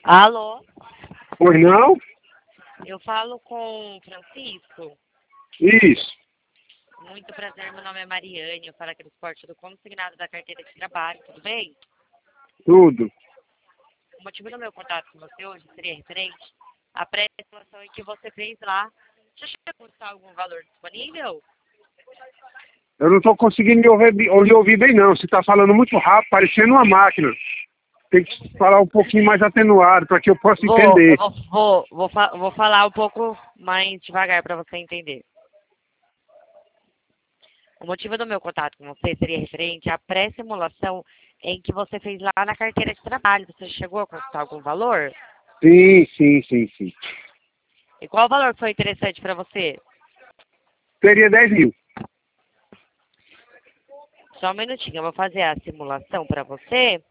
Alô, Pois não? eu falo com o Francisco. Isso. Muito prazer, meu nome é Mariane, eu falo aqui do Esporte do Consignado da Carteira de Trabalho, tudo bem? Tudo. O motivo do meu contato com você hoje seria referente à pré-situação que você fez lá. Já chegou a custar algum valor disponível? Eu não estou conseguindo lhe ouvir bem, não. Você está falando muito rápido, parecendo uma máquina. Tem que falar um pouquinho mais atenuado para que eu possa Vou, entender. vou, vou, vou, fa- vou falar um pouco mais devagar para você entender. O motivo do meu contato com você seria referente à pré-simulação em que você fez lá na carteira de trabalho. Você chegou a consultar algum valor? Sim, sim, sim, sim. E qual valor foi interessante para você? Seria 10 mil. Só um minutinho, eu vou fazer a simulação para você.